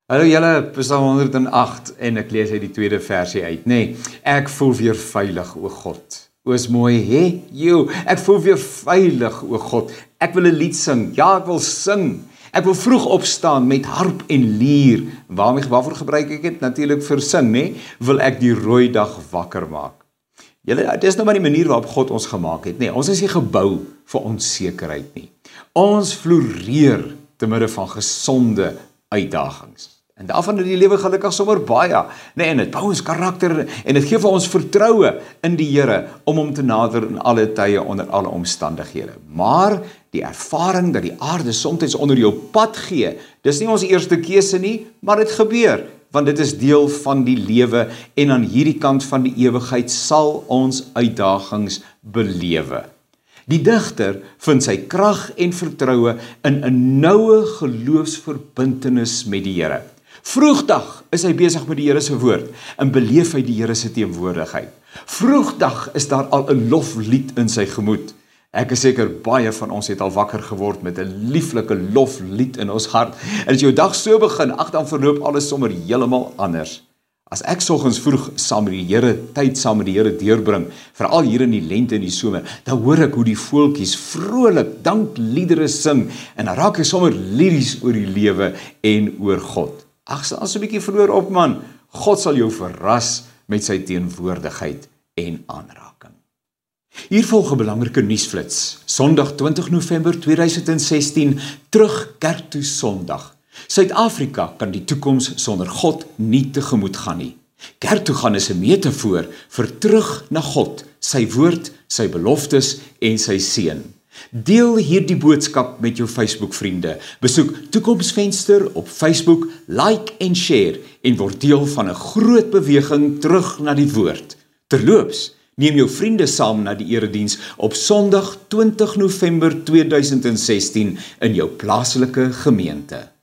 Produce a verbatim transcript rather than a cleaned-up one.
Hallo julle, Psalm honderd en agt en ek lees uit die tweede versie uit, nê. Nee, ek voel weer veilig, o God. O, is mooi, hè? Joe, ek voel weer veilig, o God. Ek wil 'n lied sing. Ja, ek wil sing. Ek wil vroeg opstaan met harp en lier. Waarmee waarvoor gebruik ek dit? Natuurlik vir sing, nê? Wil ek die rooi dag wakker maak. Julle, dit is nou maar die manier waarop God ons gemaak het, nê. Ons is nie gebou vir onsekerheid nie. Ons floreer te midde van gesonde uitdagings. En daarvan in die lewe gelukkig sommer baie. Nee, en dit bou ons karakter en dit gee vir ons vertroue in die Here om hom te nader in alle tye onder alle omstandighede. Maar die ervaring dat die aarde soms onder jou pad gee, dis nie ons eerste keuse nie, maar dit gebeur, want dit is deel van die lewe en aan hierdie kant van die ewigheid sal ons uitdagings belewe. Die digter vind sy krag en vertroue in 'n noue geloofsverbintenis met die Here. Vroegdag is hy besig met die Here se woord en beleef hy die Here se teenwoordigheid. Vroegdag is daar al 'n loflied in sy gemoed. Ek is seker baie van ons het al wakker geword met 'n lieflike loflied in ons hart. En as jou dag so begin, ag dan verloop alles sommer heeltemal anders. As ek soggens vroeg saam met die Here, tyd saam met die Here deurbring, veral hier in die lente en die somer, dan hoor ek hoe die voeltjies vrolik dankliedere sing en dan raak ek sommer liries oor die lewe en oor God. Ag, staan so 'n bietjie vroeër op man, God sal jou verras met sy teenwoordigheid en aanraking. Hier volg 'n belangrike nuusflits. Sondag twintig November tweeduisend sestien, terug kerk toe Sondag. Suid-Afrika kan die toekoms sonder God nie tegemoet gaan nie. Kerk toe gaan is 'n metafoor vir terug na God, sy woord, sy beloftes en sy seën. Deel hierdie boodskap met jou Facebook-vriende. Besoek Toekomsvenster op Facebook, like en share en word deel van 'n groot beweging terug na die woord. Terloops, neem jou vriende saam na die erediens op Sondag twintig November tweeduisend sestien in jou plaaslike gemeente.